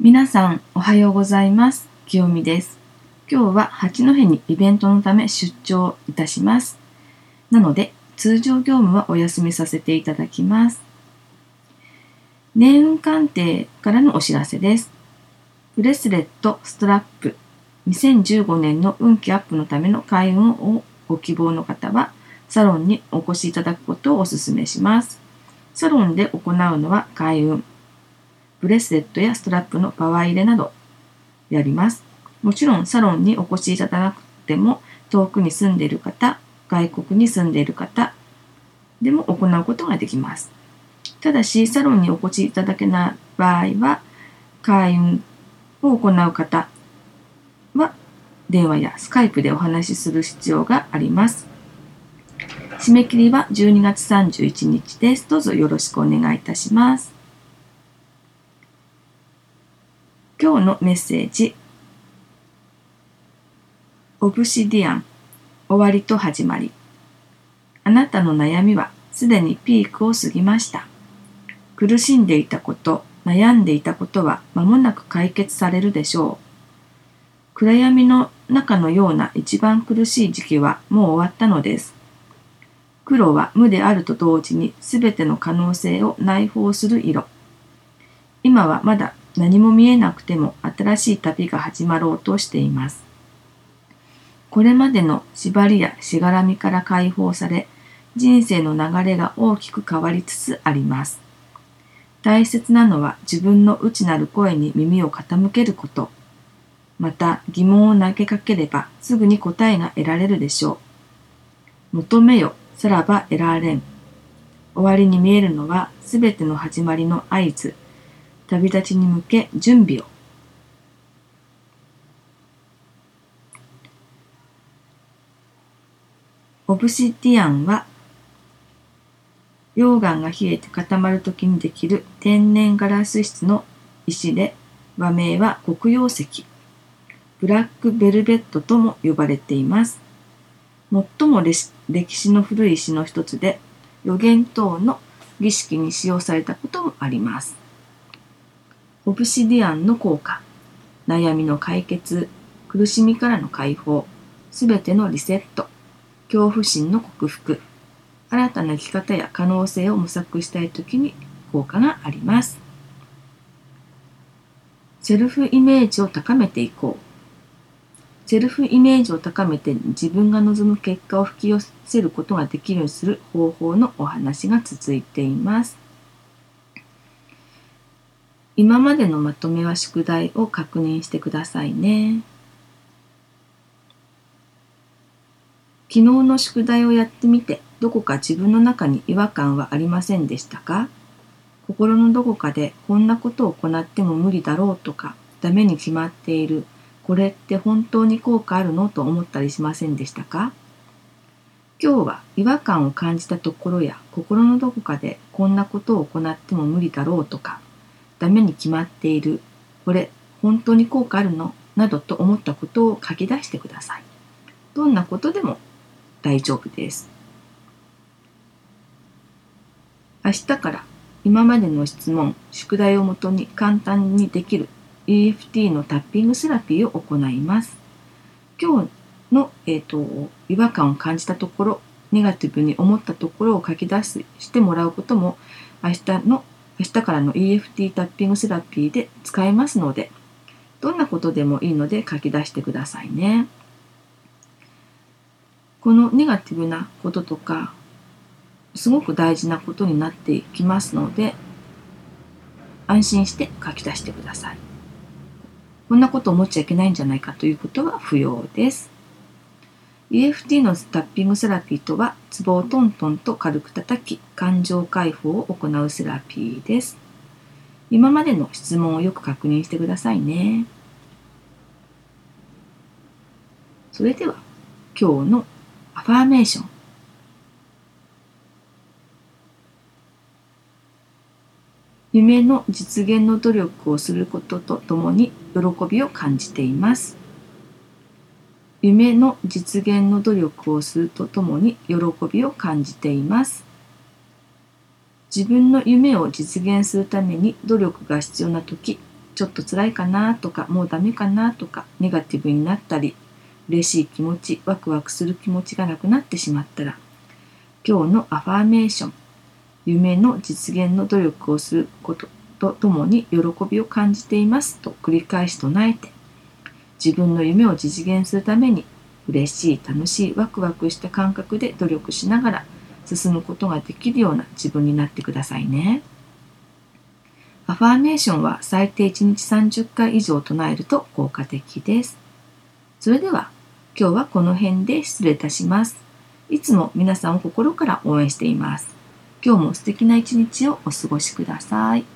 皆さんおはようございます。清美です。今日は八戸にイベントのため出張いたします。なので通常業務はお休みさせていただきます。年運鑑定からのお知らせです。ブレスレットストラップ2015年の運気アップのための開運をご希望の方はサロンにお越しいただくことをお勧めします。サロンで行うのは開運、ブレスレットやストラップのパワー入れなどやります。もちろんサロンにお越しいただかなくても遠くに住んでいる方、外国に住んでいる方でも行うことができます。ただしサロンにお越しいただけない場合は開運を行う方は電話やスカイプでお話しする必要があります。締め切りは12月31日です。どうぞよろしくお願いいたします。今日のメッセージ。オブシディアン、終わりと始まり。あなたの悩みはすでにピークを過ぎました。苦しんでいたこと、悩んでいたことは間もなく解決されるでしょう。暗闇の中のような一番苦しい時期はもう終わったのです。黒は無であると同時にすべての可能性を内包する色。今はまだ何も見えなくても新しい旅が始まろうとしています。これまでの縛りやしがらみから解放され、人生の流れが大きく変わりつつあります。大切なのは自分の内なる声に耳を傾けること。また疑問を投げかければすぐに答えが得られるでしょう。求めよ、さらば得られん。終わりに見えるのはすべての始まりの合図。旅立ちに向け準備を。オブシディアンは溶岩が冷えて固まるときにできる天然ガラス質の石で、和名は黒曜石、ブラックベルベットとも呼ばれています。最も歴史の古い石の一つで、予言等の儀式に使用されたこともあります。オブシディアンの効果、悩みの解決、苦しみからの解放、すべてのリセット、恐怖心の克服、新たな生き方や可能性を模索したいときに効果があります。セルフイメージを高めていこう。セルフイメージを高めて自分が望む結果を引き寄せることができるようにする方法のお話が続いています。今までのまとめは宿題を確認してくださいね。昨日の宿題をやってみて、どこか自分の中に違和感はありませんでしたか？心のどこかでこんなことを行っても無理だろうとか、ダメに決まっている、これって本当に効果あるのと思ったりしませんでしたか？今日は違和感を感じたところや心のどこかでこんなことを行っても無理だろうとか、ダメに決まっている、これ本当に効果あるのなどと思ったことを書き出してください。どんなことでも大丈夫です。明日から今までの質問、宿題をもとに簡単にできる EFT のタッピングセラピーを行います。今日の、違和感を感じたところ、ネガティブに思ったところを書き出してもらうことも明日からの EFT タッピングセラピーで使えますので、どんなことでもいいので書き出してくださいね。このネガティブなこととか、すごく大事なことになっていきますので、安心して書き出してください。こんなこと思っちゃいけないんじゃないかということは不要です。EFT のタッピングセラピーとは、ツボをトントンと軽く叩き、感情解放を行うセラピーです。今までの質問をよく確認してくださいね。それでは、今日のアファーメーション。夢の実現の努力をすることとともに喜びを感じています。夢の実現の努力をするとともに喜びを感じています。自分の夢を実現するために努力が必要なとき、 ちょっと辛いかなとか、もうダメかなとか、ネガティブになったり、嬉しい気持ち、ワクワクする気持ちがなくなってしまったら、今日のアファーメーション、夢の実現の努力をすることとともに喜びを感じていますと繰り返し唱えて、自分の夢を実現するために嬉しい、楽しい、ワクワクした感覚で努力しながら進むことができるような自分になってくださいね。アファーメーションは最低1日30回以上唱えると効果的です。それでは今日はこの辺で失礼いたします。いつも皆さんを心から応援しています。今日も素敵な一日をお過ごしください。